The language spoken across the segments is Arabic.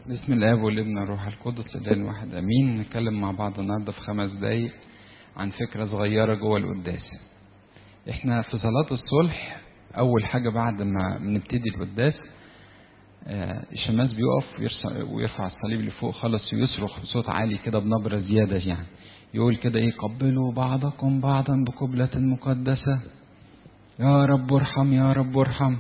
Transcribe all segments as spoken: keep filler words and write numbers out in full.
بسم الله والابن والروح القدس الاله الواحد امين. نتكلم مع بعض النهارده في خمس دقايق عن فكره صغيره جوه القداس. احنا في صلاه الصلح اول حاجه بعد ما بنبتدي القداس الشماس بيقف ويرفع الصليب لفوق خالص ويصرخ بصوت عالي كده بنبره زياده، يعني يقول كده ايه: قبلوا بعضكم بعضا بقبلة مقدسة، يا رب ارحم يا رب ارحم،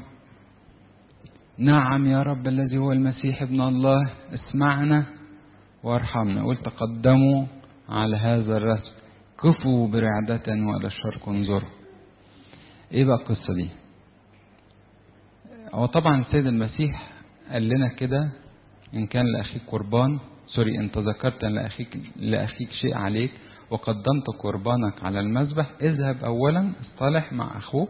نعم يا رب الذي هو المسيح ابن الله اسمعنا وارحمنا. قلت تقدموا على هذا الرسم، كفوا برعدة وإلى الشرق انظروا. ايه بقى القصة دي؟ هو طبعا السيد المسيح قال لنا كده: ان كان لأخيك قربان سوري ان تذكرت ان لأخيك, لأخيك شيء عليك وقدمت قربانك على المذبح، اذهب اولا اصطلح مع اخوك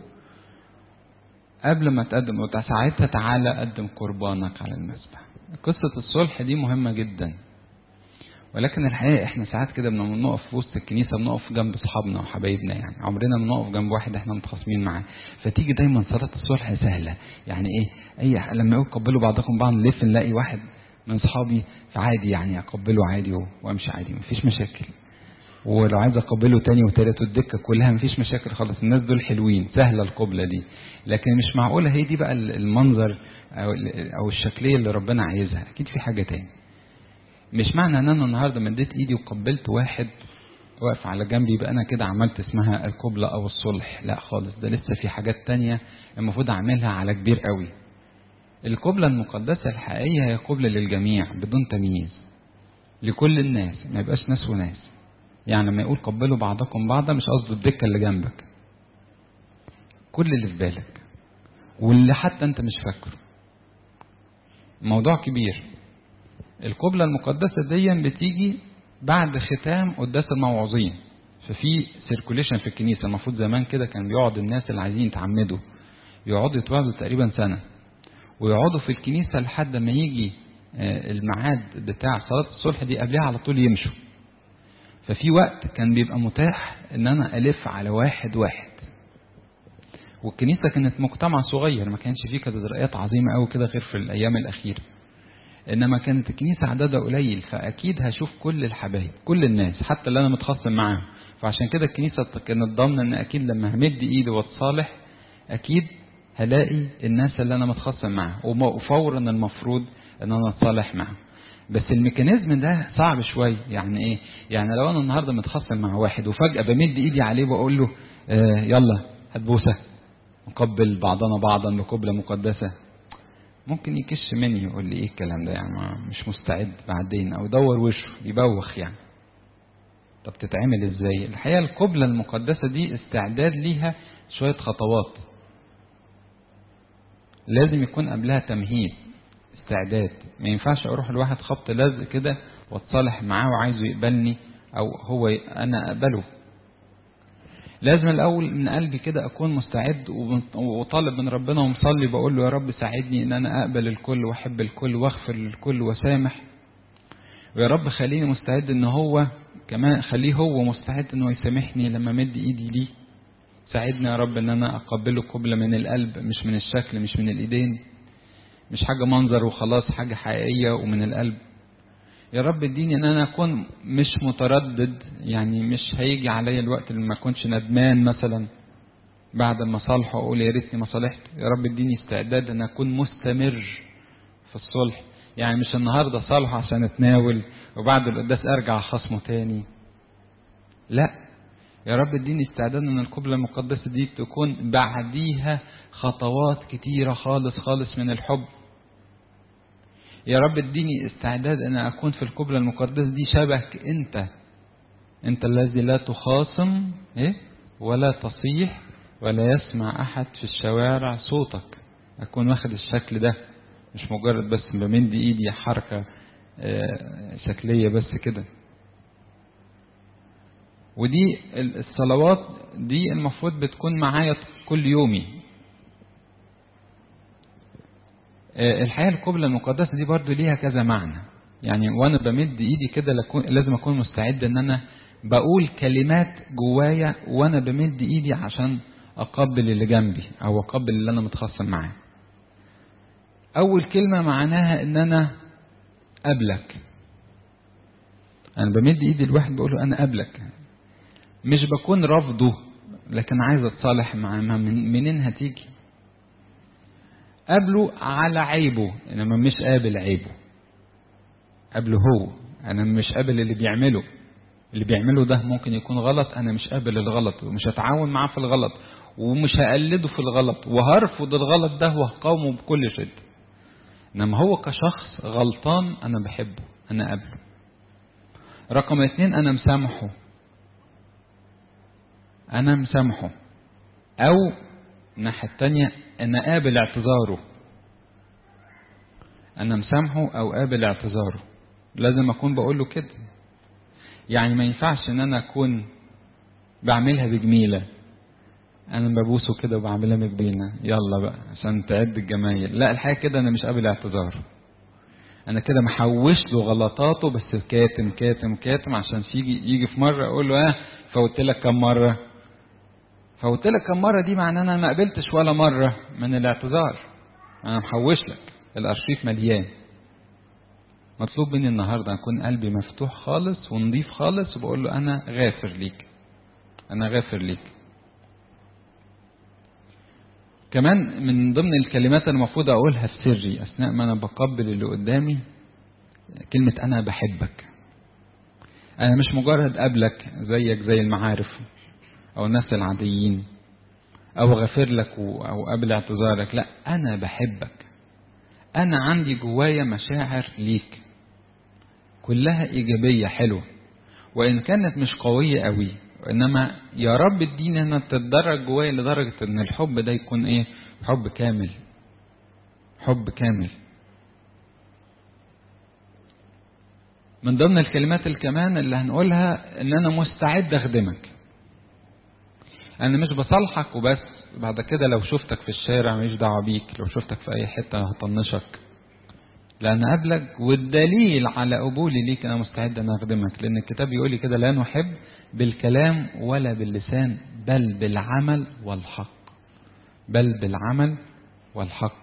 قبل ما تقدم، وساعتها تعالى قدم قربانك على المذبح. قصة الصلح دي مهمة جدا، ولكن الحقيقة احنا ساعات كده بنقف في وسط الكنيسة، بنقف جنب اصحابنا وحبايبنا، يعني عمرنا ما بنقف جنب واحد احنا متخاصمين معاه، فتيجي دايما صلاة الصلح سهلة. يعني ايه؟ اي لما يقول قبلوا بعضكم بعض نلف نلاقي واحد من اصحابي عادي، يعني اقبله عادي وامشي عادي، مفيش مشاكل. ولو عايز اقبله تاني وتالت والدكه كلها مفيش مشاكل خالص، الناس دول حلوين، سهله القبله دي. لكن مش معقوله هي دي بقى المنظر او او الشكليه اللي ربنا عايزها، اكيد في حاجه تاني. مش معنى ان انا النهارده مديت ايدي وقبلت واحد واقف على جنبي يبقى انا كده عملت اسمها القبله او الصلح، لا خالص، ده لسه في حاجات تانية المفروض اعملها على كبير قوي. القبله المقدسه الحقيقيه هي قبله للجميع بدون تمييز، لكل الناس، ما يبقاش ناس وناس. يعني لما يقول قبلوا بعضكم بعضا مش قصده الدكه اللي جنبك، كل اللي في بالك واللي حتى انت مش فاكره. موضوع كبير. القبلة المقدسة دي بتيجي بعد ختام قداس الموعظين، ففي سيركوليشن في الكنيسة. المفروض زمان كده كان بيقعد الناس اللي عايزين يتعمدوا يقعدوا يتوعظوا تقريبا سنة، ويقعدوا في الكنيسة لحد ما يجي الميعاد بتاع صلاة الصلح دي قبلها على طول يمشوا. ففي وقت كان بيبقى متاح ان انا الف على واحد واحد، والكنيسة كانت مجتمع صغير، ما كانش فيه كاتدرائيات عظيمة قوي كده غير في الايام الاخيرة، انما كانت الكنيسة عددها قليل، فاكيد هشوف كل الحبايب كل الناس حتى اللي انا متخاصم معاهم. فعشان كده الكنيسة كانت ضامنة ان اكيد لما همد ايدي واتصالح اكيد هلاقي الناس اللي انا متخاصم معاهم، وفورا المفروض ان انا اتصالح معاهم. بس الميكانيزم ده صعب شوية. يعني ايه؟ يعني لو انا النهاردة متخاصم مع واحد وفجأة بمد ايدي عليه وبقول له آه يلا هتبوسة نقبل بعضنا بعضا بقبلة مقدسة، ممكن يكش مني يقول لي ايه الكلام ده، يعني مش مستعد بعدين، او دور وشه يبوخ يعني. طب تتعمل ازاي؟ الحقيقة القبلة المقدسة دي استعداد ليها شوية خطوات، لازم يكون قبلها تمهيد استعداد. ما ينفعش اروح لواحد خبط لزق كده واتصالح معاه وعايزه يقبلني او هو انا اقبله. لازم الاول من قلبي كده اكون مستعد وطالب من ربنا ومصلي بقول له: يا رب ساعدني ان انا اقبل الكل واحب الكل واغفر للكل وسامح، ويا رب خليني مستعد ان هو كمان خليه هو مستعد انه يسامحني لما مد ايدي ليه. ساعدني يا رب ان انا اقبله قبلة من القلب، مش من الشكل، مش من الايدين، مش حاجة منظر وخلاص، حاجة حقيقية ومن القلب. يا رب اديني ان انا اكون مش متردد، يعني مش هيجي عليا الوقت اللي ما اكونش ندمان مثلا بعد ما صالحه اقول يا ريتني ما صالحت. يا رب اديني استعداد ان اكون مستمر في الصلح، يعني مش النهارده صالحه عشان اتناول وبعد القداس ارجع خصمه تاني، لا. يا رب اديني استعداد ان القبلة المقدسة دي تكون بعديها خطوات كتيرة خالص خالص من الحب. يا رب اديني استعداد ان اكون في القبلة المقدسة دي شبهك انت، انت الذي لا تخاصم ايه ولا تصيح ولا يسمع احد في الشوارع صوتك. اكون واخد الشكل ده، مش مجرد بس بمد ايدي حركة اه شكلية بس كده. ودي الصلوات دي المفروض بتكون معايا كل يومي. الحقيقة القبلة المقدسة دي برضو ليها كذا معنى، يعني وانا بمد ايدي كده لازم اكون مستعد ان انا بقول كلمات جوايا وانا بمد ايدي عشان اقبل اللي جنبي او اقبل اللي انا متخاصم معاه. اول كلمة معناها ان انا قبلك. انا بمد ايدي الواحد بقول له انا قبلك، مش بكون رافضه لكن عايز اتصالح معاه. من منين هتيجي؟ قابله على عيبه انما مش قابل عيبه. قابله هو، انا مش قابل اللي بيعمله. اللي بيعمله ده ممكن يكون غلط، انا مش قابل الغلط ومش هتعاون معاه في الغلط ومش هقلده في الغلط وهرفض الغلط ده وهقاومه بكل شدة. انما هو كشخص غلطان انا بحبه، انا قابله. رقم اتنين انا مسامحه، انا مسامحه. او الناحية التانية انا قابل اعتذاره. انا مسامحه او قابل اعتذاره. لازم اكون بقول له كده. يعني ما ينفعش ان انا اكون بعملها بجميلة، انا ببوسه كده وبعملها بجميلة يلا بقى عشان تعد الجمايل. لا، الحقيقة كده انا مش قابل اعتذار. انا كده محوش له غلطاته بس كاتم كاتم كاتم عشان يجي يجي في مرة اقول له اه فوت لك كم مرة. فوت لك كم مرة دي معناه انا ما قبلتش ولا مرة من الاعتذار. انا محوش لك، الارشيف مليان. مطلوب مني النهاردة أكون قلبي مفتوح خالص ونضيف خالص وبقول له أنا غافر ليك، أنا غافر ليك. كمان من ضمن الكلمات المفروض أقولها في سري أثناء ما أنا بقبل اللي قدامي كلمة أنا بحبك. أنا مش مجرد قبلك زيك زي المعارف أو الناس العاديين أو غافر لك أو قبل اعتذارك. لا، أنا بحبك. أنا عندي جوايا مشاعر ليك كلها إيجابية حلوة، وإن كانت مش قوية قوي، وإنما يا رب اديني أنا تتدرج جوايا لدرجة إن الحب ده يكون إيه؟ حب كامل، حب كامل. من ضمن الكلمات الكمان اللي هنقولها إن أنا مستعد أخدمك. أنا مش بصالحك وبس، بعد كده لو شفتك في الشارع مش دعوة بيك، لو شفتك في أي حتة هطنشك. لأن قبلك والدليل على قبولي ليك أنا مستعد أن أخدمك، لأن الكتاب يقولي كده لا نحب بالكلام ولا باللسان بل بالعمل والحق. بل بالعمل والحق.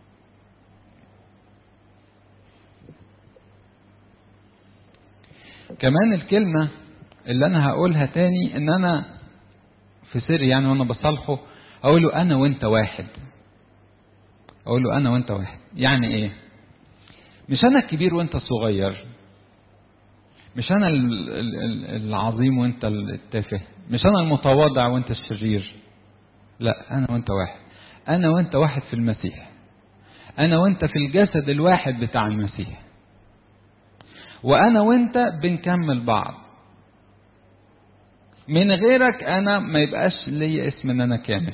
كمان الكلمة اللي أنا هقولها تاني إن أنا في سر يعني وأنا بصالحه أقول له أنا وأنت واحد. أقول له أنا وأنت واحد يعني إيه؟ مش أنا الكبير وأنت الصغير، مش أنا العظيم وأنت التافه، مش أنا المتواضع وأنت الشرير. لا، أنا وأنت واحد. أنا وأنت واحد في المسيح. أنا وأنت في الجسد الواحد بتاع المسيح. وأنا وأنت بنكمل بعض. من غيرك أنا ما يبقاش لي اسم أن أنا كامل،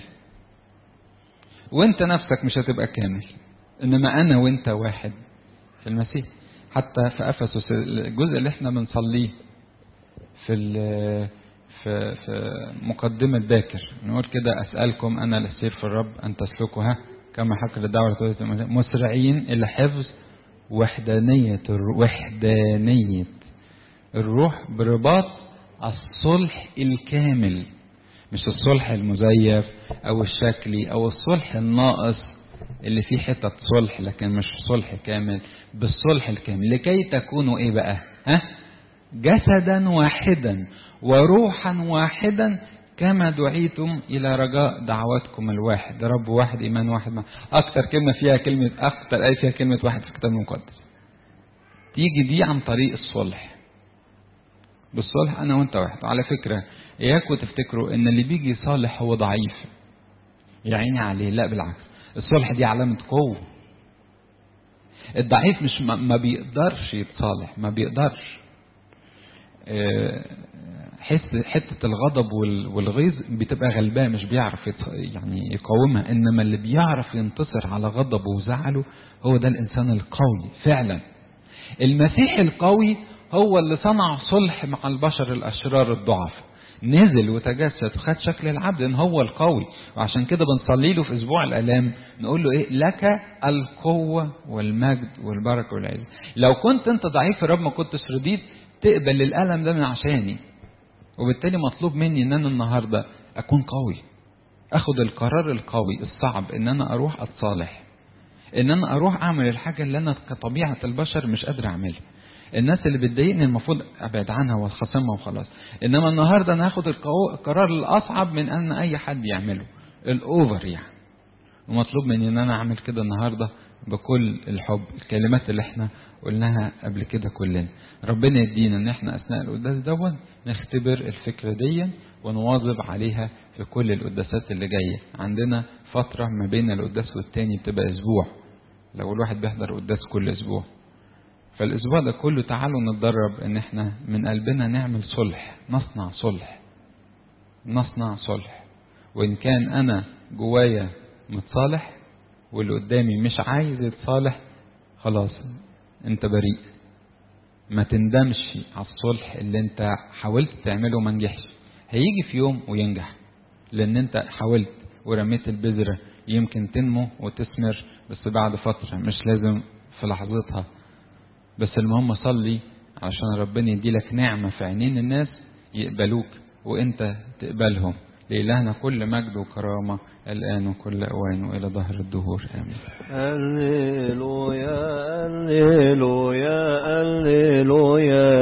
وأنت نفسك مش هتبقى كامل، إنما أنا وأنت واحد في المسيح. حتى في أفسس الجزء اللي احنا بنصليه في في في مقدمة باكر نقول كده أسألكم أنا الأسير في الرب أن تسلكها كما حق للدعوة مسرعين إلى حفظ وحدانية وحدانية الروح برباط الصلح الكامل. مش الصلح المزيف أو الشكلي أو الصلح الناقص اللي فيه حتة صلح لكن مش صلح كامل، بالصلح الكامل لكي تكونوا ايه بقى؟ ها؟ جسدا واحدا وروحا واحدا كما دعيتم الى رجاء دعواتكم الواحد. رب واحد، ايمان واحد. مع اكتر كلمة فيها كلمة، اكتر ايه فيها كلمة واحد في الكتاب المقدس. تيجي دي عن طريق الصلح. بالصلح انا وانت واحد. على فكرة اياكوا تفتكروا ان اللي بيجي صالح هو ضعيف يا عيني عليه، لا بالعكس، الصلح دي علامة قوة. الضعيف مش ما بيقدرش يتصالح، ما بيقدرش. حس حتة الغضب والغيظ بتبقى غلباه، مش بيعرف يعني يقاومها. انما اللي بيعرف ينتصر على غضبه وزعله هو ده الانسان القوي فعلا. المسيح القوي هو اللي صنع صلح مع البشر الاشرار الضعف، نزل وتجسد وخد شكل العبد ان هو القوي. وعشان كده بنصلي له في اسبوع الالام نقول له ايه؟ لك القوة والمجد والبركة والعز. لو كنت انت ضعيف يا رب ما كنتش رضيت تقبل الالم ده من عشاني، وبالتالي مطلوب مني ان انا النهاردة اكون قوي، اخد القرار القوي الصعب ان انا اروح اتصالح، ان انا اروح اعمل الحاجة اللي انا كطبيعة البشر مش قادر اعملها. الناس اللي بتضايقني المفروض ابعد عنها واخاصمها وخلاص. انما النهاردة انا هاخد القرار الاصعب من ان اي حد يعمله، الاوفر يعني. ومطلوب مني ان انا اعمل كده النهاردة بكل الحب، الكلمات اللي احنا قلناها قبل كده كلنا. ربنا يدينا ان احنا اثناء القداس دون نختبر الفكرة دي ونواظب عليها في كل القداسات اللي جاية. عندنا فترة ما بين القداس والتاني بتبقى اسبوع، لو الواحد بيحضر قداس كل اسبوع، فالاسبوع ده كله تعالوا نتدرب ان احنا من قلبنا نعمل صلح، نصنع صلح نصنع صلح. وان كان انا جوايا متصالح واللي قدامي مش عايز يتصالح، خلاص انت بريء. ما تندمش على الصلح اللي انت حاولت تعمله وما نجحش، هيجي في يوم وينجح، لان انت حاولت ورميت البذرة، يمكن تنمو وتثمر بس بعد فترة، مش لازم في لحظتها. بس المهم صلي عشان ربنا يديلك نعمة في عينين الناس يقبلوك وانت تقبلهم. لإلهنا كل مجد وكرامة الآن وكل أوان وإلى ظهر الدهور، آمين. هللويا هللويا.